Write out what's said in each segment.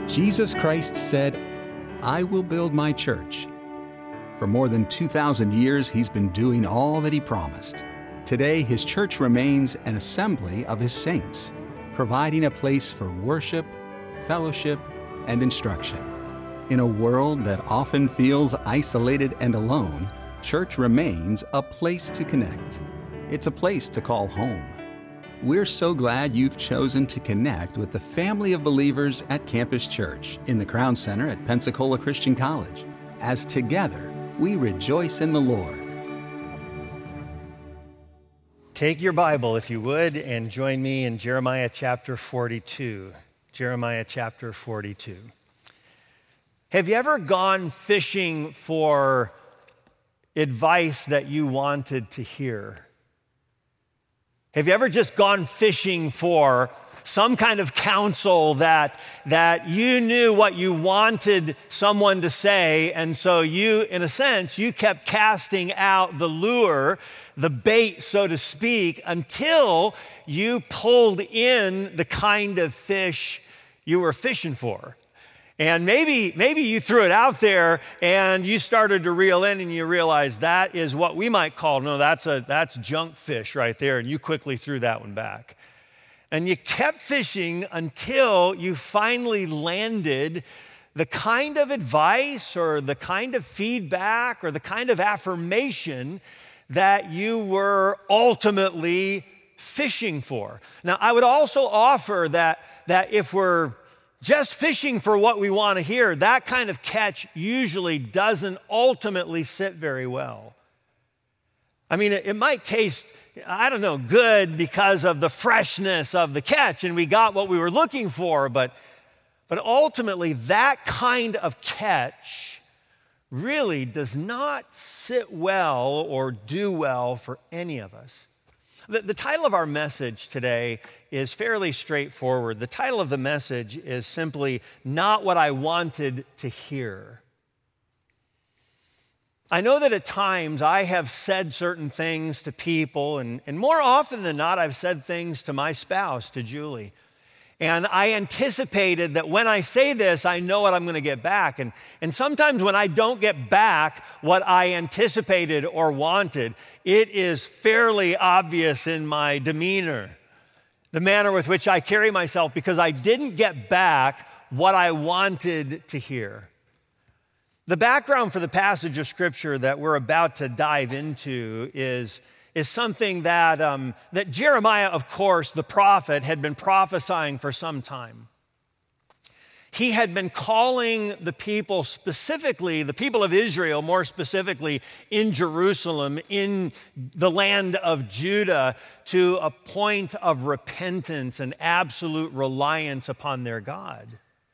Jesus Christ said, "I will build my church." For more than 2,000 years, he's been doing all that he promised. Today, his church remains an assembly of his saints, providing a place for worship, fellowship, and instruction. In a world that often feels isolated and alone, church remains a place to connect. It's a place to call home. We're so glad you've chosen to connect with the family of believers at Campus Church in the Crown Center at Pensacola Christian College, as together we rejoice in the Lord. Take your Bible, if you would, and join me in Jeremiah chapter 42. Jeremiah chapter 42. Have you ever gone fishing for advice that you wanted to hear? Have you ever just gone fishing for some kind of counsel that you knew what you wanted someone to say, and so you, in a sense, you kept casting out the lure, the bait, so to speak, until you pulled in the kind of fish you were fishing for? And maybe you threw it out there and you started to reel in and you realized that is what we might call, no, that's junk fish right there, and you quickly threw that one back. And you kept fishing until you finally landed the kind of advice or the kind of feedback or the kind of affirmation that you were ultimately fishing for. Now, I would also offer that if we're just fishing for what we want to hear, that kind of catch usually doesn't ultimately sit very well. I mean, it might taste, good because of the freshness of the catch, and we got what we were looking for, but ultimately that kind of catch really does not sit well or do well for any of us. The title of our message today is fairly straightforward. The title of the message is simply, "Not What I Wanted to Hear." I know that at times I have said certain things to people, and more often than not, I've said things to my spouse, to Julie. And I anticipated that when I say this, I know what I'm going to get back. And sometimes when I don't get back what I anticipated or wanted, it is fairly obvious in my demeanor, the manner with which I carry myself, because I didn't get back what I wanted to hear. The background for the passage of Scripture that we're about to dive into is something that Jeremiah, of course, the prophet, had been prophesying for some time. He had been calling the people specifically, the people of Israel more specifically in Jerusalem, in the land of Judah, to a point of repentance and absolute reliance upon their God.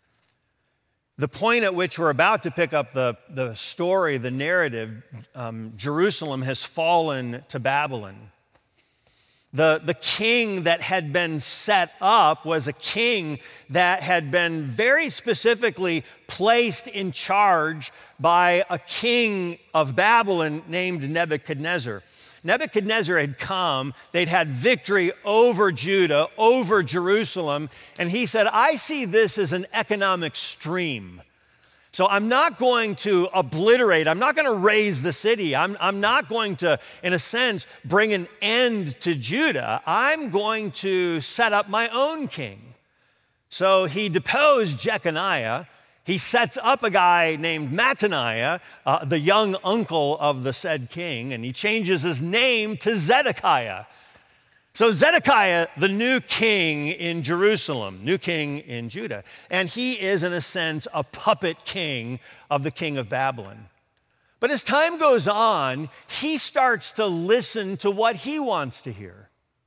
The point at which we're about to pick up the story, the narrative, Jerusalem has fallen to Babylon. The king that had been set up was a king that had been very specifically placed in charge by a king of Babylon named Nebuchadnezzar. Nebuchadnezzar had come, they'd had victory over Judah, over Jerusalem, and he said, "I see this as an economic stream. So I'm not going to obliterate, I'm not going to raise the city, I'm not going to, in a sense, bring an end to Judah. I'm going to set up my own king." So he deposed Jeconiah. He sets up a guy named Mattaniah, the young uncle of the said king, and he changes his name to Zedekiah. So Zedekiah, the new king in Jerusalem, new king in Judah, and he is, in a sense, a puppet king of the king of Babylon. But as time goes on, he starts to listen to what he wants to hear.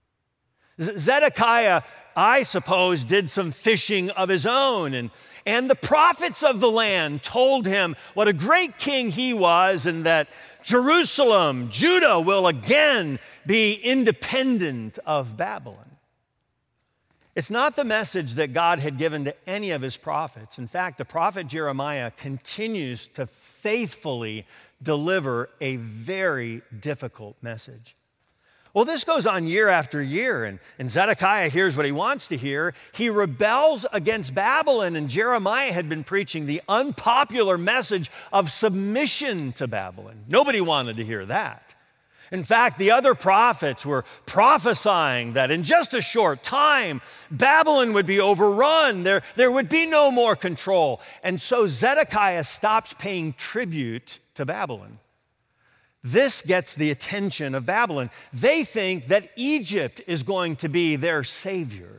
Zedekiah, I suppose, did some fishing of his own, and the prophets of the land told him what a great king he was, and that Jerusalem, Judah, will again be independent of Babylon. It's not the message that God had given to any of his prophets. In fact, the prophet Jeremiah continues to faithfully deliver a very difficult message. Well, this goes on year after year, and Zedekiah hears what he wants to hear. He rebels against Babylon, and Jeremiah had been preaching the unpopular message of submission to Babylon. Nobody wanted to hear that. In fact, the other prophets were prophesying that in just a short time, Babylon would be overrun. There would be no more control. And so Zedekiah stops paying tribute to Babylon. This gets the attention of Babylon. They think that Egypt is going to be their savior.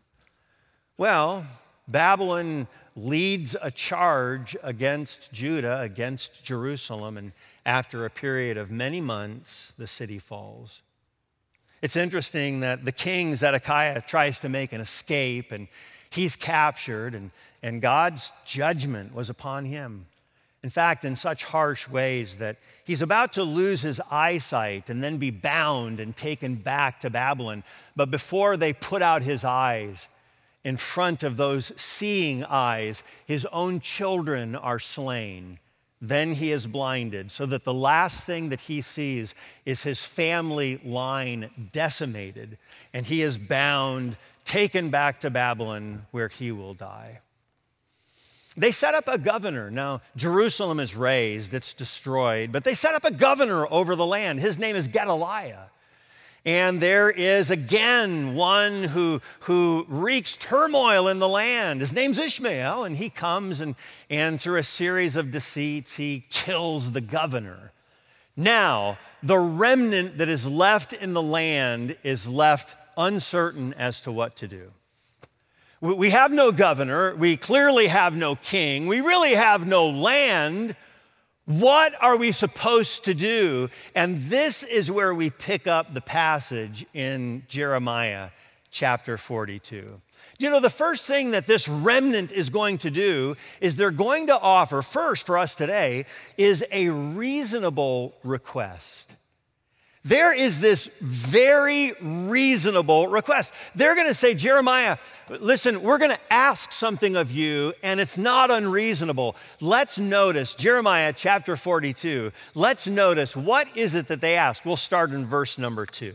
Well, Babylon leads a charge against Judah, against Jerusalem, and after a period of many months, the city falls. It's interesting that the king Zedekiah tries to make an escape, and he's captured, and God's judgment was upon him. In fact, in such harsh ways that he's about to lose his eyesight and then be bound and taken back to Babylon. But before they put out his eyes, in front of those seeing eyes, his own children are slain. Then he is blinded, so that the last thing that he sees is his family line decimated, and he is bound, taken back to Babylon, where he will die. They set up a governor. Now, Jerusalem is razed, it's destroyed, but they set up a governor over the land. His name is Gedaliah. And there is again one who wreaks turmoil in the land. His name's Ishmael, and he comes and through a series of deceits, he kills the governor. Now, the remnant that is left in the land is left uncertain as to what to do. We have no governor. We clearly have no king. We really have no land. What are we supposed to do? And this is where we pick up the passage in Jeremiah chapter 42. You know, the first thing that this remnant is going to do is they're going to offer, first for us today, is a reasonable request. There is this very reasonable request. They're going to say, Jeremiah, listen, we're going to ask something of you, and it's not unreasonable. Let's notice, Jeremiah chapter 42, let's notice what is it that they ask. We'll start in verse number 2.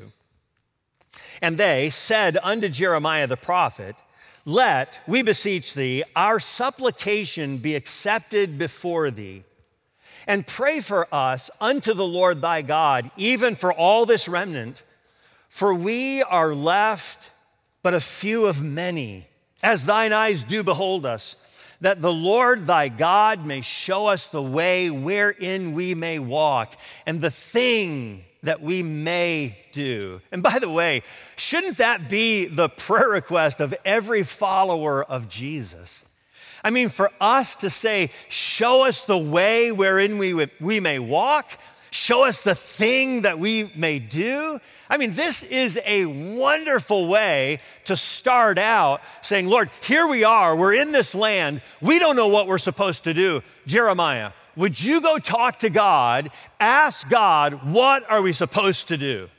And they said unto Jeremiah the prophet, let, we beseech thee, our supplication be accepted before thee. And pray for us unto the Lord thy God, even for all this remnant, for we are left but a few of many, as thine eyes do behold us, that the Lord thy God may show us the way wherein we may walk, and the thing that we may do. And by the way, shouldn't that be the prayer request of every follower of Jesus? I mean, for us to say, show us the way wherein we may walk, show us the thing that we may do. I mean, this is a wonderful way to start out saying, Lord, here we are, we're in this land, we don't know what we're supposed to do. Jeremiah, would you go talk to God, ask God, what are we supposed to do?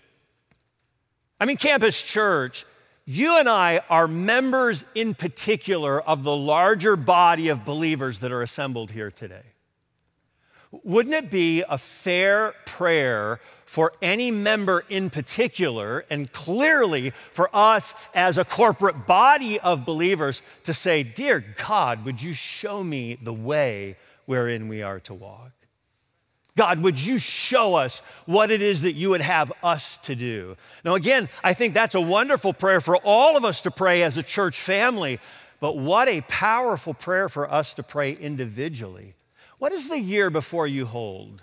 I mean, Campus Church, you and I are members in particular of the larger body of believers that are assembled here today. Wouldn't it be a fair prayer for any member in particular, and clearly for us as a corporate body of believers, to say, dear God, would you show me the way wherein we are to walk? God, would you show us what it is that you would have us to do? Now, again, I think that's a wonderful prayer for all of us to pray as a church family, but what a powerful prayer for us to pray individually. What is the year before you hold?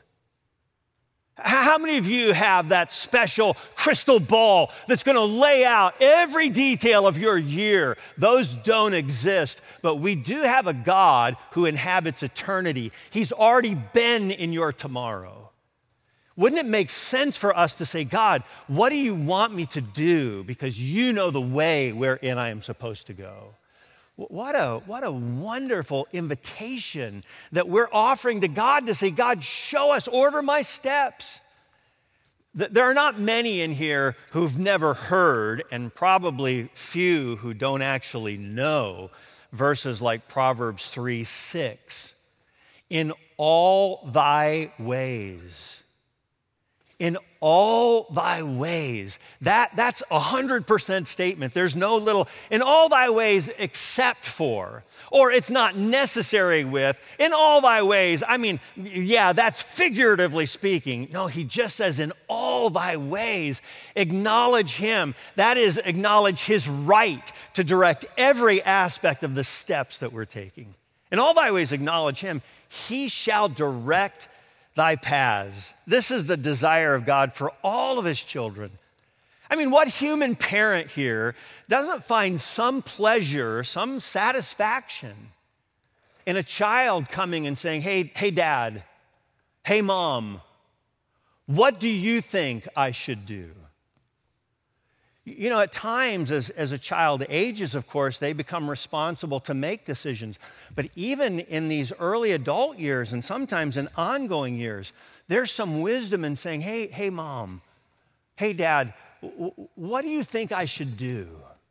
How many of you have that special crystal ball that's going to lay out every detail of your year? Those don't exist, but we do have a God who inhabits eternity. He's already been in your tomorrow. Wouldn't it make sense for us to say, God, what do you want me to do? Because you know the way wherein I am supposed to go. What a wonderful invitation that we're offering to God to say, God, show us, order my steps. There are not many in here who've never heard, and probably few who don't actually know, verses like Proverbs 3:6. In all thy ways, in all thy ways. That's 100% statement. There's no little, in all thy ways except for, or it's not necessary with, in all thy ways. I mean, yeah, that's figuratively speaking. No, he just says in all thy ways, acknowledge him. That is, acknowledge his right to direct every aspect of the steps that we're taking. In all thy ways, acknowledge him. He shall direct thy paths. This is the desire of God for all of his children. I mean, what human parent here doesn't find some pleasure, some satisfaction in a child coming and saying, hey, dad, hey, mom, what do you think I should do? You know, at times as a child ages, of course, they become responsible to make decisions. But even in these early adult years and sometimes in ongoing years, there's some wisdom in saying, hey, mom, hey, dad, what do you think I should do?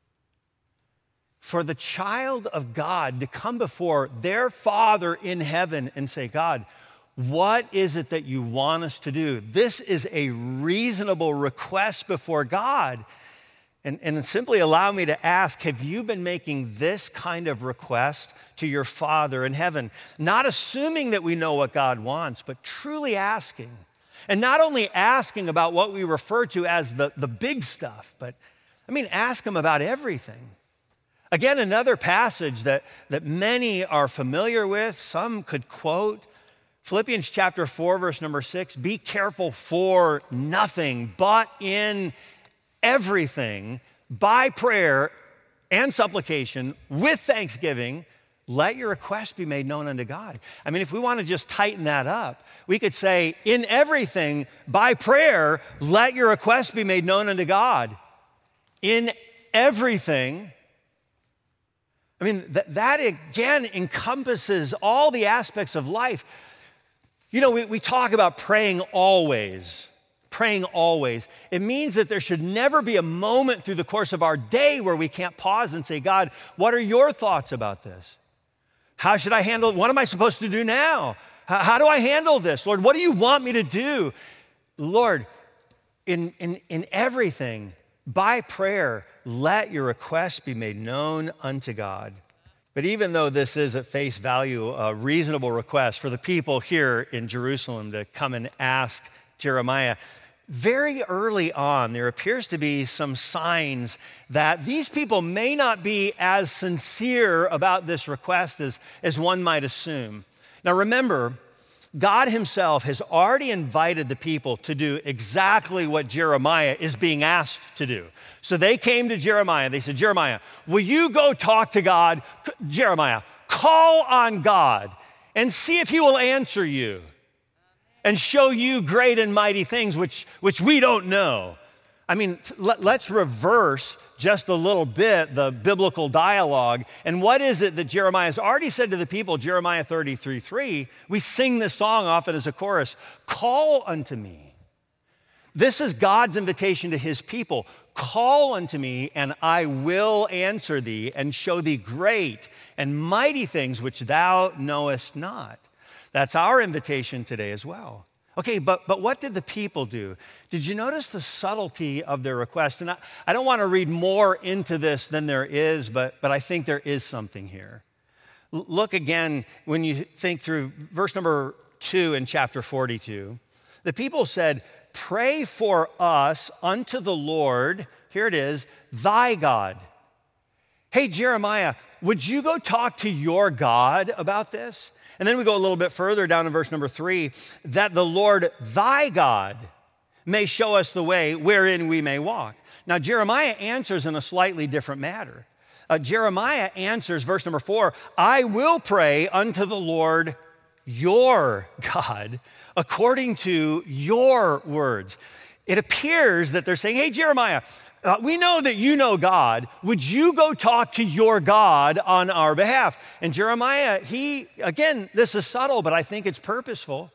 For the child of God to come before their Father in heaven and say, God, what is it that you want us to do? This is a reasonable request before God. And simply allow me to ask, have you been making this kind of request to your Father in heaven? Not assuming that we know what God wants, but truly asking. And not only asking about what we refer to as the big stuff, but ask him about everything. Again, another passage that many are familiar with, some could quote, Philippians chapter 4, verse number 6, be careful for nothing, but in everything, by prayer and supplication, with thanksgiving, let your request be made known unto God. I mean, if we want to just tighten that up, we could say, in everything, by prayer, let your request be made known unto God. In everything. I mean, that again encompasses all the aspects of life. You know, we talk about praying always. Praying always. It means that there should never be a moment through the course of our day where we can't pause and say, God, what are your thoughts about this? How should I handle it? What am I supposed to do now? How do I handle this? Lord, what do you want me to do? Lord, in everything, by prayer, let your request be made known unto God. But even though this is at face value a reasonable request for the people here in Jerusalem to come and ask Jeremiah, very early on, there appears to be some signs that these people may not be as sincere about this request as one might assume. Now remember, God himself has already invited the people to do exactly what Jeremiah is being asked to do. So they came to Jeremiah. They said, Jeremiah, will you go talk to God? Jeremiah, call on God and see if he will answer you and show you great and mighty things which we don't know. I mean, let's reverse just a little bit the biblical dialogue. And what is it that Jeremiah has already said to the people? Jeremiah 33:3, we sing this song often as a chorus, call unto me. This is God's invitation to his people. Call unto me and I will answer thee and show thee great and mighty things which thou knowest not. That's our invitation today as well. Okay, but what did the people do? Did you notice the subtlety of their request? And I don't want to read more into this than there is, but I think there is something here. Look again when you think through verse number 2 in chapter 42. The people said, pray for us unto the Lord, here it is, thy God. Hey, Jeremiah, would you go talk to your God about this? And then we go a little bit further down in verse number 3, that the Lord thy God may show us the way wherein we may walk. Now, Jeremiah answers in a slightly different matter. Jeremiah answers, verse number 4, I will pray unto the Lord your God according to your words. It appears that they're saying, hey, Jeremiah, we know that you know God. Would you go talk to your God on our behalf? And Jeremiah, again, this is subtle, but I think it's purposeful.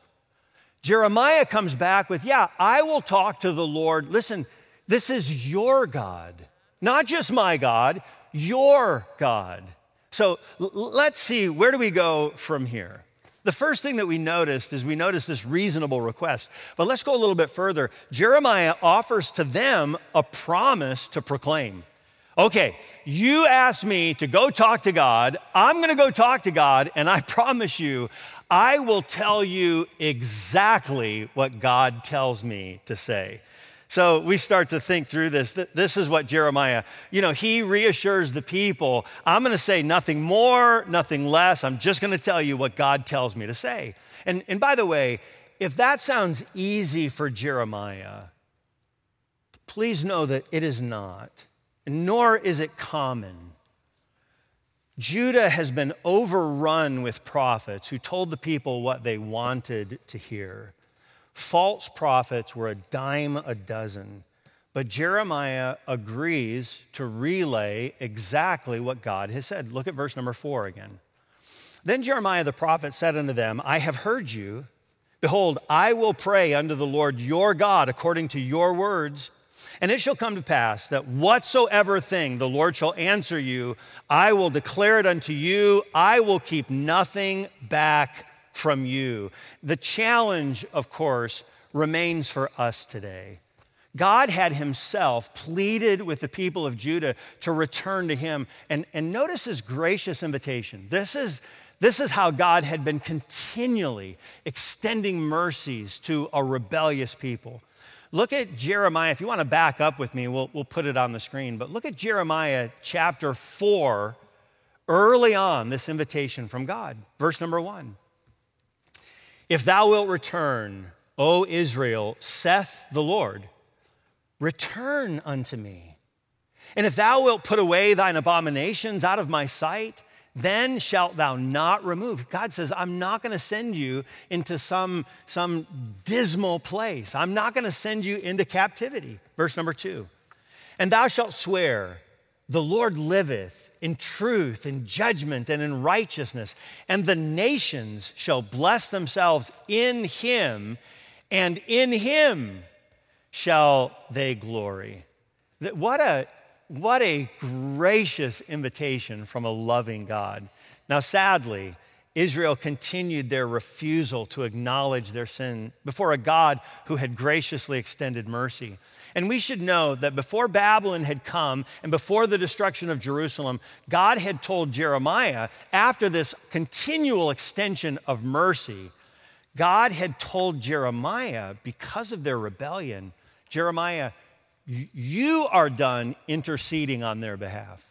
Jeremiah comes back with, yeah, I will talk to the Lord. Listen, this is your God, not just my God, your God. So let's see, where do we go from here? The first thing that we noticed is we noticed this reasonable request. But let's go a little bit further. Jeremiah offers to them a promise to proclaim. Okay, you asked me to go talk to God. I'm going to go talk to God, and I promise you, I will tell you exactly what God tells me to say. So we start to think through this. This is what Jeremiah, he reassures the people, I'm going to say nothing more, nothing less. I'm just going to tell you what God tells me to say. And by the way, if that sounds easy for Jeremiah, please know that it is not, nor is it common. Judah has been overrun with prophets who told the people what they wanted to hear. False prophets were a dime a dozen, but Jeremiah agrees to relay exactly what God has said. Look at verse number 4 again. Then Jeremiah the prophet said unto them, I have heard you. Behold, I will pray unto the Lord your God according to your words. And it shall come to pass that whatsoever thing the Lord shall answer you, I will declare it unto you. I will keep nothing back from you. The challenge, of course, remains for us today. God had himself pleaded with the people of Judah to return to him. And notice his gracious invitation. This is how God had been continually extending mercies to a rebellious people. Look at Jeremiah. If you want to back up with me, we'll put it on the screen. But look at Jeremiah chapter 4, early on, this invitation from God. Verse number 1. If thou wilt return, O Israel, saith the Lord, return unto me. And if thou wilt put away thine abominations out of my sight, then shalt thou not remove. God says, I'm not going to send you into some dismal place. I'm not going to send you into captivity. Verse number 2. And thou shalt swear, the Lord liveth, in truth, in judgment, and in righteousness. And the nations shall bless themselves in him, and in him shall they glory. What a gracious invitation from a loving God. Now, sadly, Israel continued their refusal to acknowledge their sin before a God who had graciously extended mercy. And we should know that before Babylon had come and before the destruction of Jerusalem, God had told Jeremiah, after this continual extension of mercy, God had told Jeremiah, because of their rebellion, Jeremiah, you are done interceding on their behalf.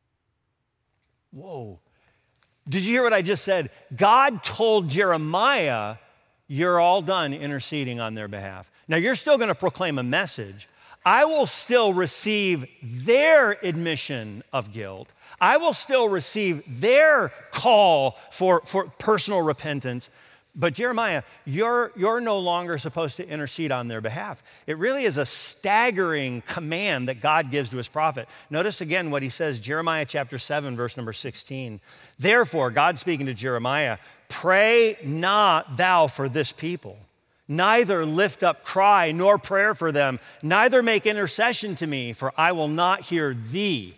Whoa. Did you hear what I just said? God told Jeremiah, you're all done interceding on their behalf. Now, you're still going to proclaim a message. I will still receive their admission of guilt. I will still receive their call for personal repentance. But Jeremiah, you're no longer supposed to intercede on their behalf. It really is a staggering command that God gives to his prophet. Notice again what he says, Jeremiah chapter 7, verse number 16. Therefore, God speaking to Jeremiah, pray not thou for this people, neither lift up cry nor prayer for them, neither make intercession to me, for I will not hear thee.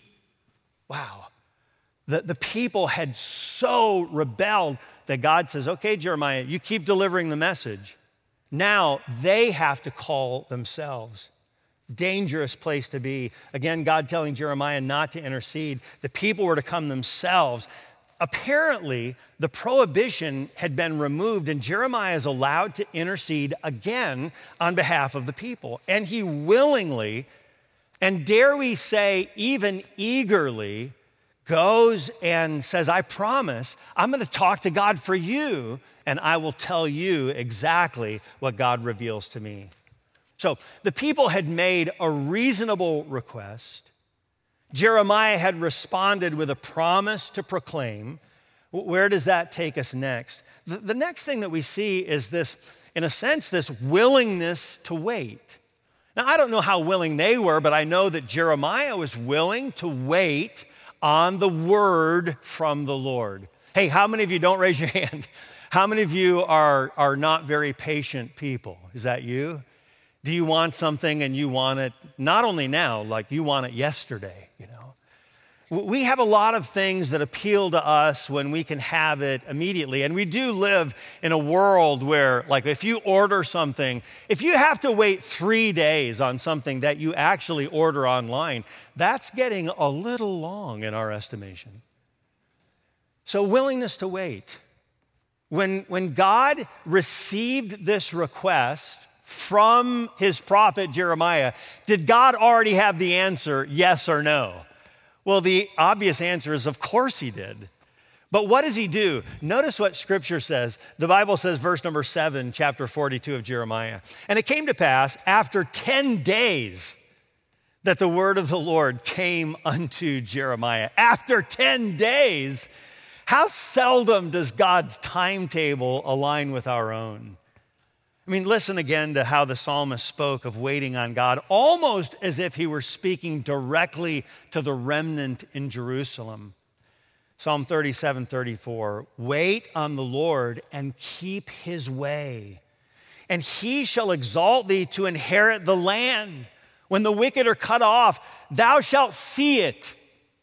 Wow. The people had so rebelled that God says, okay, Jeremiah, you keep delivering the message. Now they have to call themselves. Dangerous place to be. Again, God telling Jeremiah not to intercede. The people were to come themselves. Apparently, the prohibition had been removed and Jeremiah is allowed to intercede again on behalf of the people. And he willingly, and dare we say even eagerly, goes and says, I promise I'm going to talk to God for you and I will tell you exactly what God reveals to me. So the people had made a reasonable request. Jeremiah had responded with a promise to proclaim. Where does that take us next? The next thing that we see is this, in a sense, this willingness to wait. Now, I don't know how willing they were, but I know that Jeremiah was willing to wait on the word from the Lord. Hey, how many of you, don't raise your hand, how many of you are not very patient people? Is that you? Do you want something and you want it not only now, like you want it yesterday, We have a lot of things that appeal to us when we can have it immediately. And we do live in a world where, like, if you order something, if you have to wait 3 days on something that you actually order online, that's getting a little long in our estimation. So willingness to wait. When God received this request from his prophet Jeremiah, did God already have the answer, yes or no? Well, the obvious answer is, of course he did. But what does he do? Notice what Scripture says. The Bible says, verse number 7, chapter 42 of Jeremiah. And it came to pass after 10 days that the word of the Lord came unto Jeremiah. After 10 days, how seldom does God's timetable align with our own? I mean, listen again to how the psalmist spoke of waiting on God, almost as if he were speaking directly to the remnant in Jerusalem. Psalm 37:34, wait on the Lord and keep his way, and he shall exalt thee to inherit the land. When the wicked are cut off, thou shalt see it.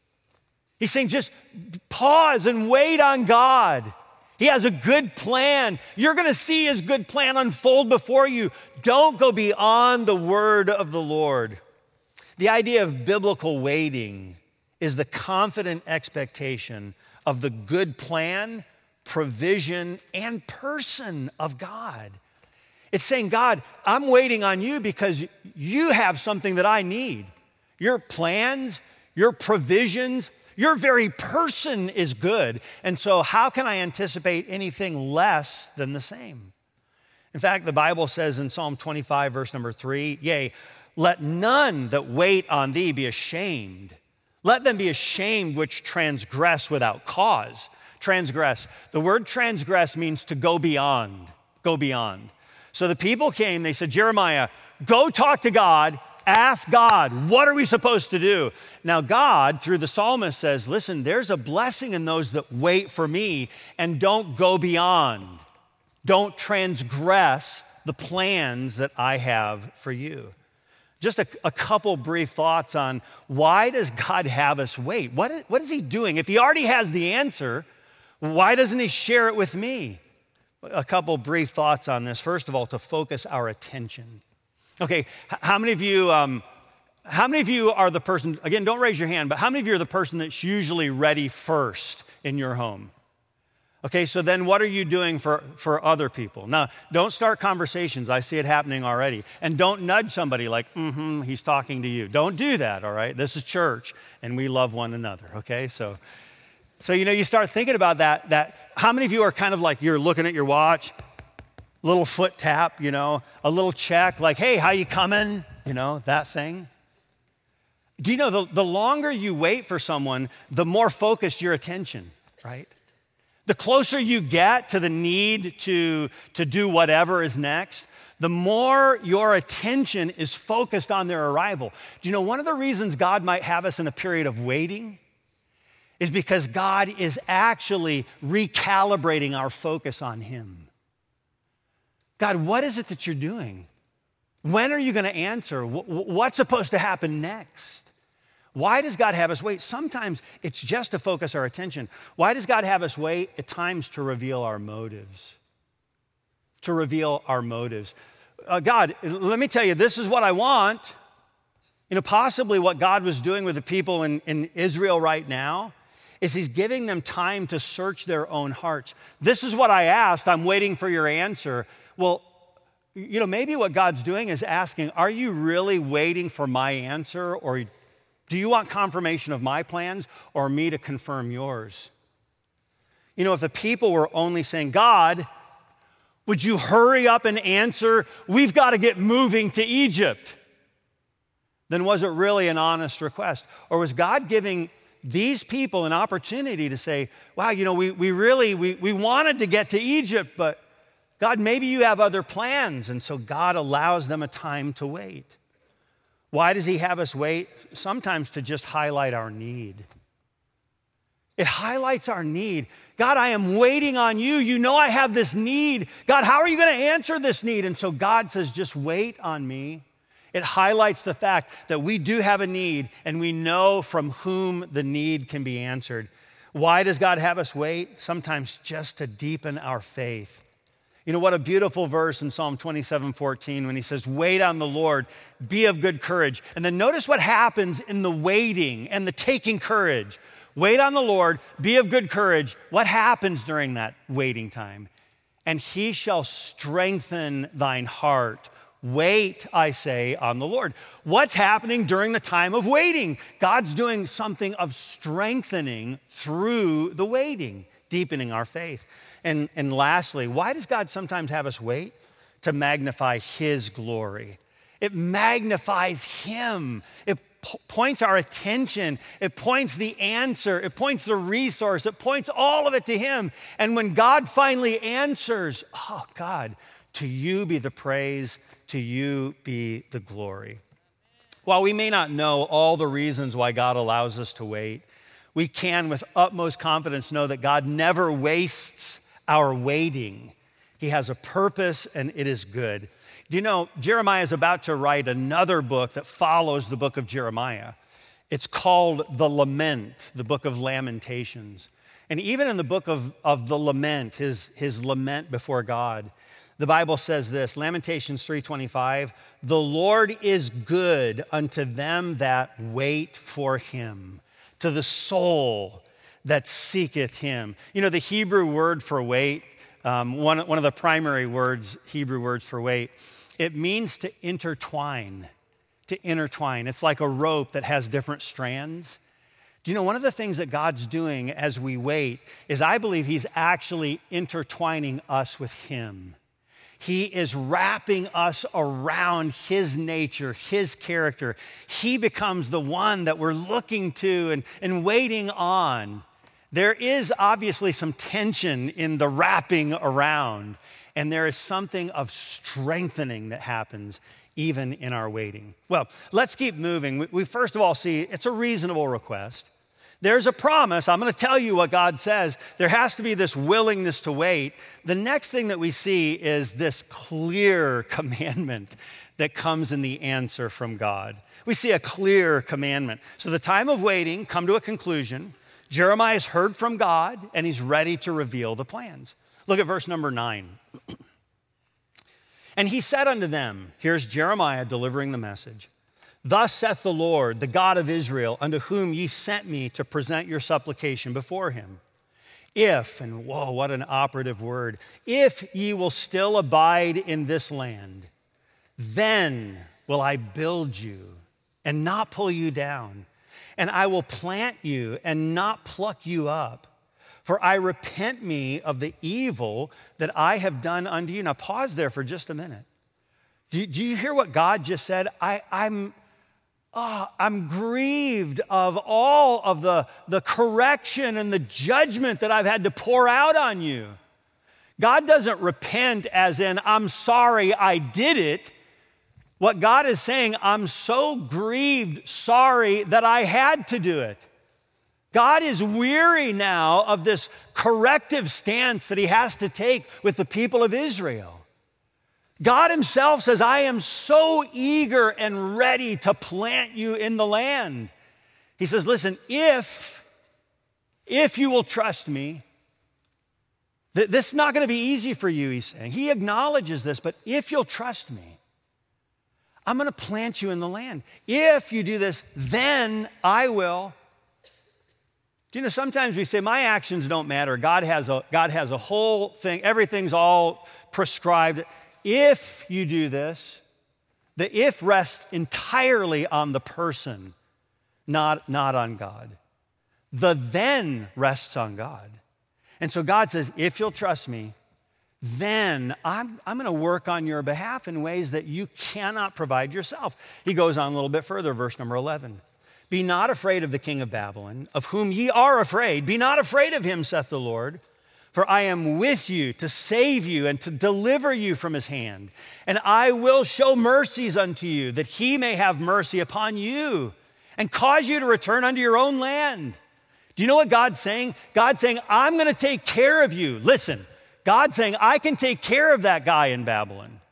He's saying just pause and wait on God. He has a good plan. You're going to see his good plan unfold before you. Don't go beyond the word of the Lord. The idea of biblical waiting is the confident expectation of the good plan, provision, and person of God. It's saying, God, I'm waiting on you because you have something that I need. Your plans, your provisions, your very person is good. And so how can I anticipate anything less than the same? In fact, the Bible says in Psalm 25, verse number 3, yea, let none that wait on thee be ashamed. Let them be ashamed which transgress without cause. Transgress. The word transgress means to go beyond. Go beyond. So the people came, they said, Jeremiah, go talk to God. Ask God, what are we supposed to do? Now God, through the psalmist, says, listen, there's a blessing in those that wait for me and don't go beyond. Don't transgress the plans that I have for you. Just a couple brief thoughts on why does God have us wait? What is he doing? If he already has the answer, why doesn't he share it with me? A couple brief thoughts on this. First of all, to focus our attention. Okay, how many of you are the person, again, don't raise your hand, but how many of you are the person that's usually ready first in your home? Okay, so then what are you doing for other people? Now, don't start conversations. I see it happening already. And don't nudge somebody like, he's talking to you. Don't do that, all right? This is church, and we love one another, okay? So you start thinking about that. How many of you are kind of like, you're looking at your watch, little foot tap, a little check, like, hey, how you coming? That thing. Do you know the longer you wait for someone, the more focused your attention, right? The closer you get to the need to do whatever is next, the more your attention is focused on their arrival. Do you know one of the reasons God might have us in a period of waiting is because God is actually recalibrating our focus on him. God, what is it that you're doing? When are you going to answer? What's supposed to happen next? Why does God have us wait? Sometimes it's just to focus our attention. Why does God have us wait? At times to reveal our motives. To reveal our motives. God, let me tell you, this is what I want. Possibly what God was doing with the people in Israel right now is he's giving them time to search their own hearts. This is what I asked. I'm waiting for your answer. Well, maybe what God's doing is asking, are you really waiting for my answer, or do you want confirmation of my plans or me to confirm yours? If the people were only saying, God, would you hurry up and answer? We've got to get moving to Egypt. Then was it really an honest request? Or was God giving these people an opportunity to say, wow, we wanted to get to Egypt, but God, maybe you have other plans. And so God allows them a time to wait. Why does he have us wait? Sometimes to just highlight our need. It highlights our need. God, I am waiting on you. You know I have this need. God, how are you going to answer this need? And so God says, just wait on me. It highlights the fact that we do have a need and we know from whom the need can be answered. Why does God have us wait? Sometimes just to deepen our faith. You know what a beautiful verse in Psalm 27:14 when he says, wait on the Lord, be of good courage. And then notice what happens in the waiting and the taking courage. Wait on the Lord, be of good courage. What happens during that waiting time? And he shall strengthen thine heart. Wait, I say, on the Lord. What's happening during the time of waiting? God's doing something of strengthening through the waiting, deepening our faith. And lastly, why does God sometimes have us wait? To magnify his glory. It magnifies him. It points our attention. It points the answer. It points the resource. It points all of it to him. And when God finally answers, oh God, to you be the praise, to you be the glory. While we may not know all the reasons why God allows us to wait, we can with utmost confidence know that God never wastes our waiting. He has a purpose and it is good. Do you know, Jeremiah is about to write another book that follows the book of Jeremiah. It's called The Lament, the book of Lamentations. And even in the book of the lament, his lament before God, the Bible says this, Lamentations 3:25, the Lord is good unto them that wait for him, to the soul that seeketh him. You know, the Hebrew word for wait, one of the primary words, Hebrew words for wait, it means to intertwine, to intertwine. It's like a rope that has different strands. Do you know, one of the things that God's doing as we wait is I believe he's actually intertwining us with him. He is wrapping us around his nature, his character. He becomes the one that we're looking to and waiting on. There is obviously some tension in the wrapping around, and there is something of strengthening that happens even in our waiting. Well, let's keep moving. We first of all see it's a reasonable request. There's a promise. I'm going to tell you what God says. There has to be this willingness to wait. The next thing that we see is this clear commandment that comes in the answer from God. We see a clear commandment. So the time of waiting come to a conclusion. Jeremiah has heard from God and he's ready to reveal the plans. Look at verse number 9. And he said unto them, here's Jeremiah delivering the message. Thus saith the Lord, the God of Israel, unto whom ye sent me to present your supplication before him. If, and whoa, what an operative word, if ye will still abide in this land, then will I build you and not pull you down, and I will plant you and not pluck you up. For I repent me of the evil that I have done unto you. Now pause there for just a minute. Do you hear what God just said? I'm grieved of all of the correction and the judgment that I've had to pour out on you. God doesn't repent as in, I'm sorry I did it. What God is saying, I'm so grieved, sorry that I had to do it. God is weary now of this corrective stance that he has to take with the people of Israel. God himself says, I am so eager and ready to plant you in the land. He says, listen, if you will trust me, this is not going to be easy for you, he's saying. He acknowledges this, but if you'll trust me, I'm going to plant you in the land. If you do this, then I will. Do you know, sometimes we say, my actions don't matter. God has a whole thing. Everything's all prescribed. If you do this, the if rests entirely on the person, not on God. The then rests on God. And so God says, if you'll trust me, then I'm going to work on your behalf in ways that you cannot provide yourself. He goes on a little bit further, verse number 11. Be not afraid of the king of Babylon, of whom ye are afraid. Be not afraid of him, saith the Lord. For I am with you to save you and to deliver you from his hand. And I will show mercies unto you, that he may have mercy upon you and cause you to return unto your own land. Do you know what God's saying? God's saying, I'm going to take care of you. Listen, God's saying, I can take care of that guy in Babylon.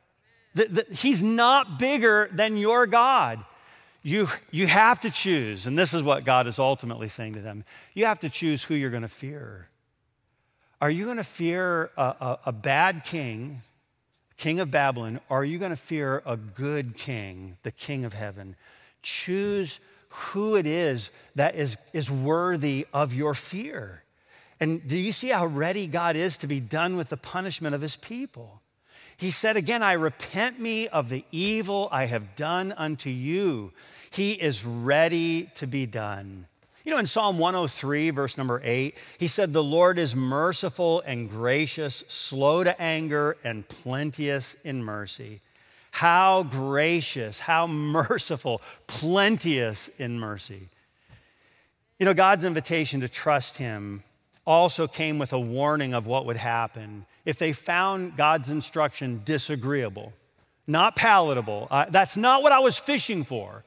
He's not bigger than your God. You have to choose, and this is what God is ultimately saying to them. You have to choose who you're going to fear. Are you going to fear a bad king, king of Babylon, or are you going to fear a good king, the king of heaven? Choose who it is that is worthy of your fear. And do you see how ready God is to be done with the punishment of his people? He said again, I repent me of the evil I have done unto you. He is ready to be done. You know, in Psalm 103, verse number 8, he said, the Lord is merciful and gracious, slow to anger, and plenteous in mercy. How gracious, how merciful, plenteous in mercy. You know, God's invitation to trust him also came with a warning of what would happen if they found God's instruction disagreeable, not palatable. That's not what I was fishing for.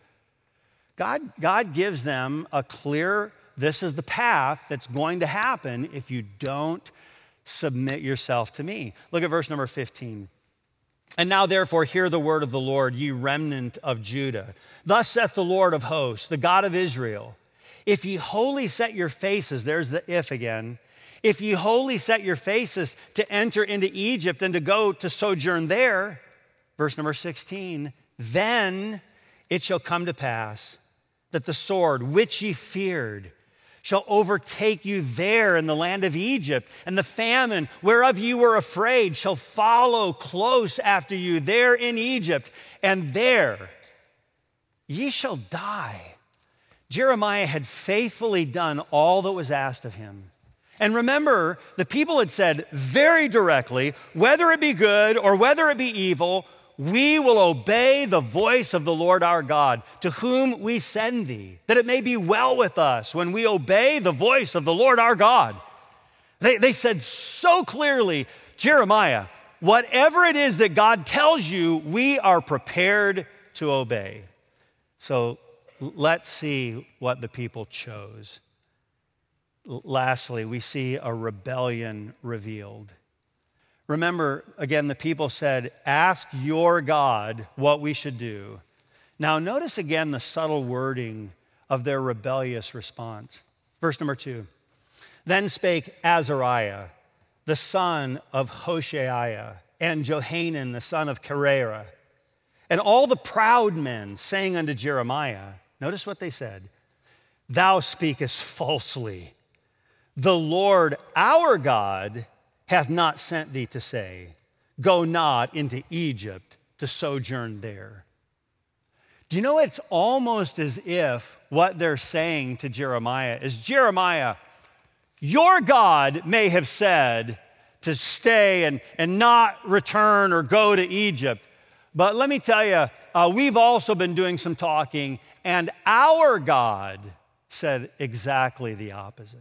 God gives them a clear, this is the path that's going to happen if you don't submit yourself to me. Look at verse number 15. And now therefore hear the word of the Lord, ye remnant of Judah. Thus saith the Lord of hosts, the God of Israel, if ye wholly set your faces, there's the if again, if ye wholly set your faces to enter into Egypt and to go to sojourn there, verse number 16, then it shall come to pass that the sword which ye feared shall overtake you there in the land of Egypt, and the famine whereof you were afraid shall follow close after you there in Egypt, and there ye shall die. Jeremiah had faithfully done all that was asked of him. And remember, the people had said very directly, whether it be good or whether it be evil, we will obey the voice of the Lord our God, to whom we send thee, that it may be well with us when we obey the voice of the Lord our God. They said so clearly, Jeremiah, whatever it is that God tells you, we are prepared to obey. So let's see what the people chose. Lastly, we see a rebellion revealed. Remember, again, the people said, ask your God what we should do. Now, notice again the subtle wording of their rebellious response. Verse number 2. Then spake Azariah, the son of Hoshaiah, and Johanan, the son of Kareah, and all the proud men, saying unto Jeremiah, notice what they said, thou speakest falsely. The Lord our God hath not sent thee to say, go not into Egypt to sojourn there. Do you know, it's almost as if what they're saying to Jeremiah is, Jeremiah, your God may have said to stay and not return or go to Egypt, but let me tell you, we've also been doing some talking, and our God said exactly the opposite.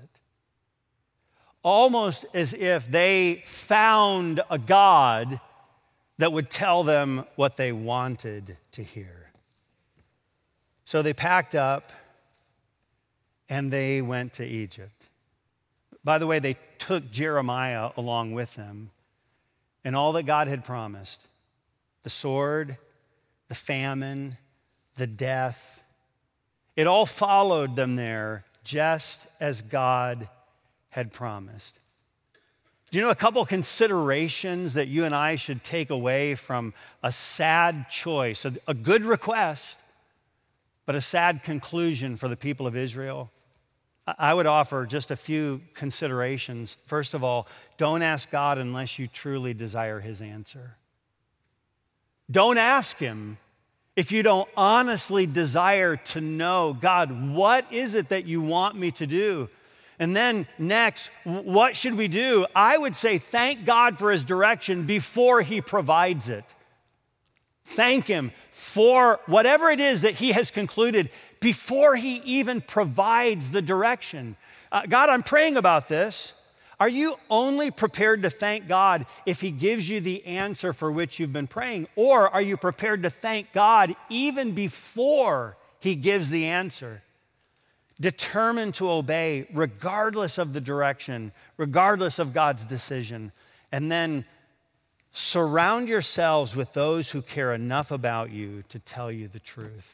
Almost as if they found a God that would tell them what they wanted to hear. So they packed up and they went to Egypt. By the way, they took Jeremiah along with them and all that God had promised, the sword, the famine, the death, it all followed them there just as God had promised. Do you know a couple considerations that you and I should take away from a sad choice, a good request, but a sad conclusion for the people of Israel? I would offer just a few considerations. First of all, don't ask God unless you truly desire his answer. Don't ask him if you don't honestly desire to know, God, what is it that you want me to do? And then next, what should we do? I would say thank God for his direction before he provides it. Thank him for whatever it is that he has concluded before he even provides the direction. God, I'm praying about this. Are you only prepared to thank God if he gives you the answer for which you've been praying? Or are you prepared to thank God even before he gives the answer? Determined to obey regardless of the direction, regardless of God's decision. And then Surround yourselves with those who care enough about you to tell you the truth.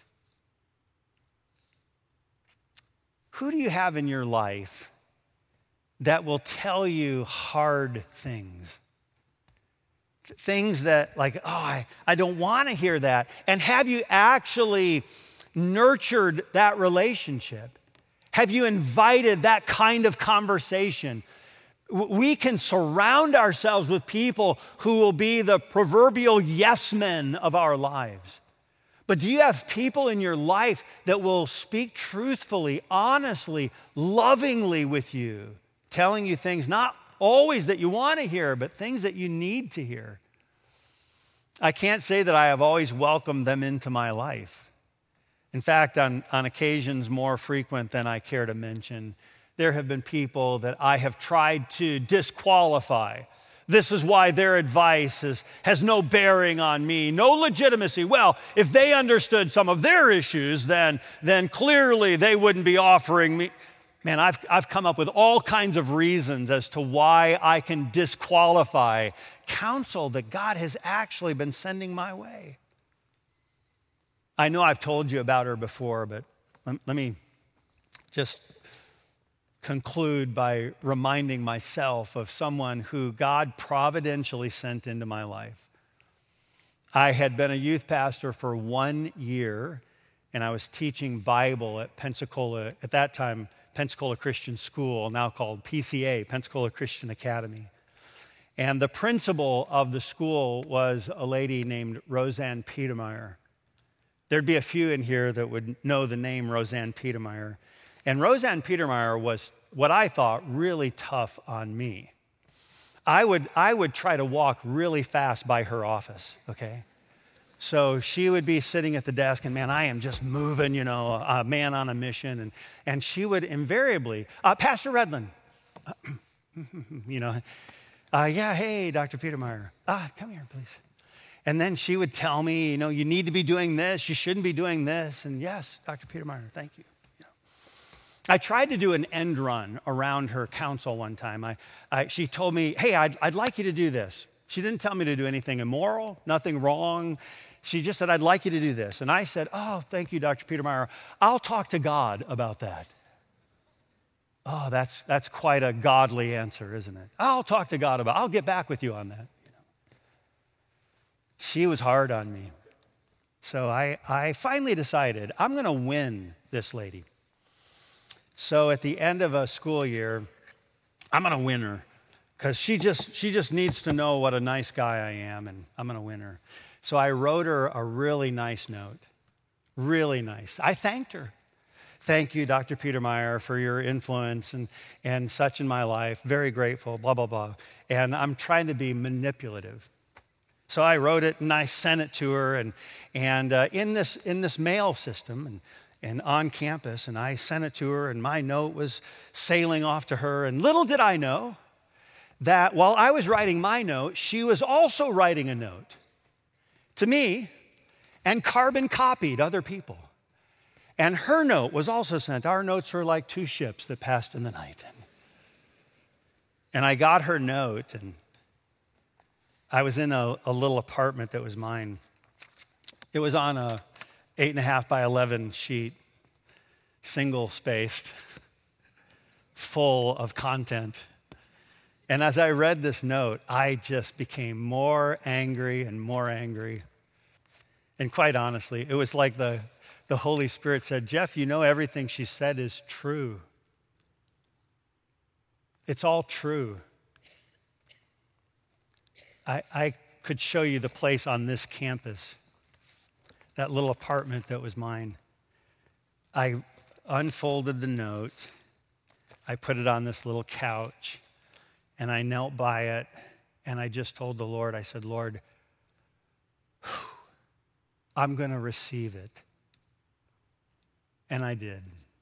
Who do you have in your life that will tell you hard things? Things that like, oh, I don't want to hear that. And have you actually nurtured that relationship? Have you invited that kind of conversation? We can surround ourselves with people who will be the proverbial yes men of our lives. But do you have people in your life that will speak truthfully, honestly, lovingly with you, telling you things not always that you want to hear, but things that you need to hear? I can't say that I have always welcomed them into my life. In fact, on occasions more frequent than I care to mention, there have been people that I have tried to disqualify. This is why their advice has no bearing on me, no legitimacy. Well, if they understood some of their issues, then clearly they wouldn't be offering me. Man, I've come up with all kinds of reasons as to why I can disqualify counsel that God has actually been sending my way. I know I've told you about her before, but let me just conclude by reminding myself of someone who God providentially sent into my life. I had been a youth pastor for 1 year, and I was teaching Bible at Pensacola, at that time, Pensacola Christian School, now called PCA, Pensacola Christian Academy. And the principal of the school was a lady named Roseanne Petermeyer. There'd be a few in here that would know the name Roseanne Petermeyer. And Roseanne Petermeyer was what I thought really tough on me. I would try to walk really fast by her office, okay? So she would be sitting at the desk, and man, I am just moving, a man on a mission. And she would invariably, Pastor Redlin, yeah, hey, Dr. Petermeyer, come here, please. And then she would tell me, you need to be doing this, you shouldn't be doing this. And yes, Dr. Petermeyer, thank you. I tried to do an end run around her counsel one time. She told me, hey, I'd like you to do this. She didn't tell me to do anything immoral, nothing wrong. She just said, I'd like you to do this. And I said, oh, thank you, Dr. Petermeyer. I'll talk to God about that. Oh, that's quite a godly answer, isn't it? I'll talk to God about it. I'll get back with you on that. She was hard on me. So I finally decided I'm going to win this lady. So at the end of a school year, I'm going to win her because she just needs to know what a nice guy I am, and I'm going to win her. So I wrote her a really nice note, really nice. I thanked her. Thank you, Dr. Petermeyer, for your influence and such in my life. Very grateful, blah, blah, blah. And I'm trying to be manipulative. So I wrote it and I sent it to her, and in this mail system and on campus, and I sent it to her, and my note was sailing off to her. And little did I know that while I was writing my note, she was also writing a note to me and carbon copied other people. And her note was also sent. Our notes were like two ships that passed in the night. And I got her note, and I was in a little apartment that was mine. It was on a 8.5 by 11 sheet, single spaced, full of content. And as I read this note, I just became more angry and more angry. And quite honestly, it was like the Holy Spirit said, Jeff, everything she said is true. It's all true. I could show you the place on this campus, that little apartment that was mine. I unfolded the note. I put it on this little couch, and I knelt by it, and I just told the Lord, I said, Lord, I'm going to receive it. And I did.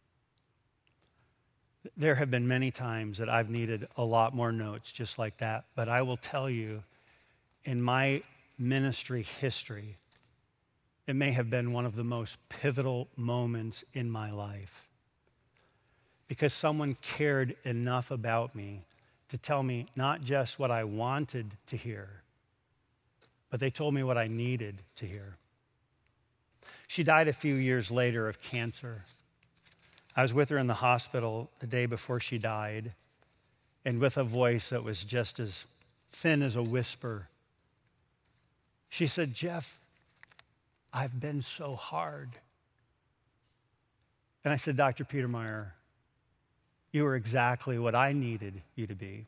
There have been many times that I've needed a lot more notes just like that, but I will tell you, in my ministry history, it may have been one of the most pivotal moments in my life because someone cared enough about me to tell me not just what I wanted to hear, but they told me what I needed to hear. She died a few years later of cancer. I was with her in the hospital the day before she died, and with a voice that was just as thin as a whisper, she said, "Jeff, I've been so hard." And I said, "Dr. Petermeyer, you were exactly what I needed you to be."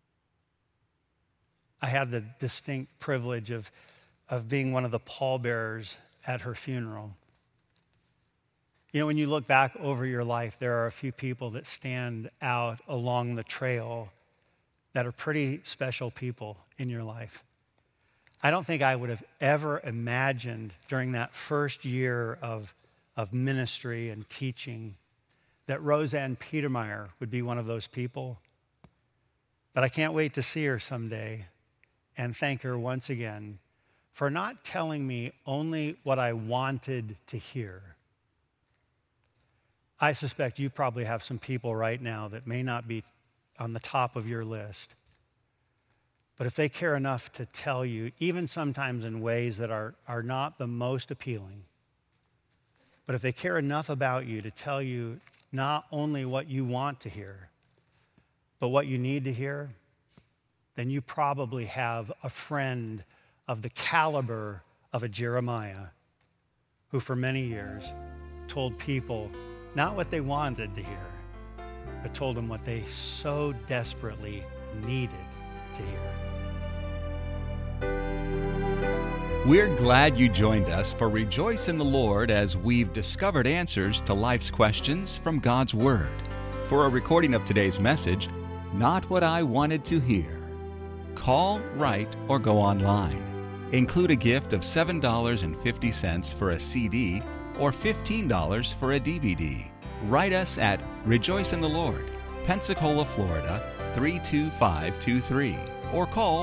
I had the distinct privilege of being one of the pallbearers at her funeral. You know, when you look back over your life, there are a few people that stand out along the trail that are pretty special people in your life. I don't think I would have ever imagined during that first year of ministry and teaching that Roseanne Petermeyer would be one of those people. But I can't wait to see her someday and thank her once again for not telling me only what I wanted to hear. I suspect you probably have some people right now that may not be on the top of your list. But if they care enough to tell you, even sometimes in ways that are not the most appealing, but if they care enough about you to tell you not only what you want to hear, but what you need to hear, then you probably have a friend of the caliber of a Jeremiah who for many years told people not what they wanted to hear, but told them what they so desperately needed to hear. We're glad you joined us for Rejoice in the Lord as we've discovered answers to life's questions from God's Word. For a recording of today's message, Not What I Wanted to Hear, call, write, or go online. Include a gift of $7.50 for a CD or $15 for a DVD. Write us at Rejoice in the Lord, Pensacola, Florida 32523, or call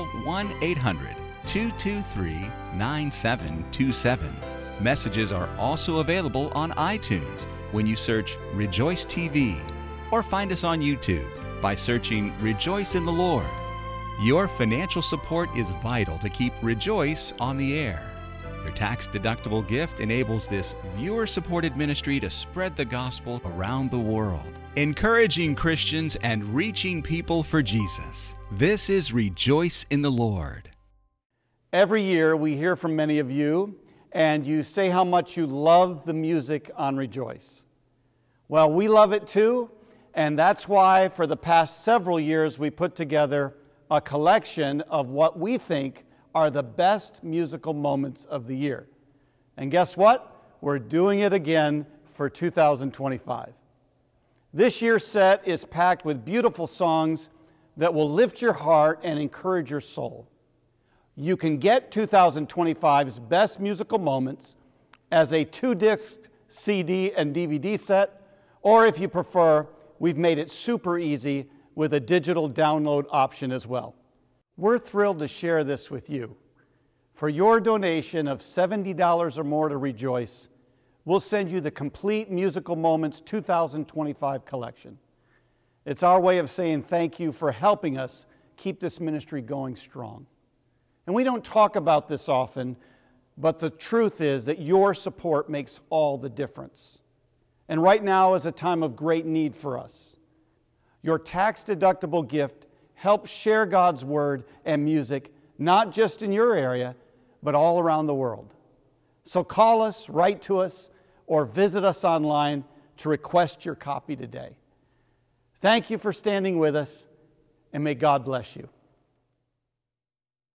1-800-223-9727. Messages are also available on iTunes when you search Rejoice TV, or find us on YouTube by searching Rejoice in the Lord. Your financial support is vital to keep Rejoice on the air. Your tax-deductible gift enables this viewer-supported ministry to spread the gospel around the world, encouraging Christians and reaching people for Jesus. This is Rejoice in the Lord. Every year we hear from many of you, and you say how much you love the music on Rejoice. Well, we love it too, and that's why for the past several years we put together a collection of what we think are the best musical moments of the year. And guess what? We're doing it again for 2025. This year's set is packed with beautiful songs that will lift your heart and encourage your soul. You can get 2025's best musical moments as a 2-disc CD and DVD set, or if you prefer, we've made it super easy with a digital download option as well. We're thrilled to share this with you. For your donation of $70 or more to Rejoice, we'll send you the Complete Musical Moments 2025 collection. It's our way of saying thank you for helping us keep this ministry going strong. And we don't talk about this often, but the truth is that your support makes all the difference. And right now is a time of great need for us. Your tax-deductible gift helps share God's Word and music, not just in your area, but all around the world. So call us, write to us, or visit us online to request your copy today. Thank you for standing with us, and may God bless you.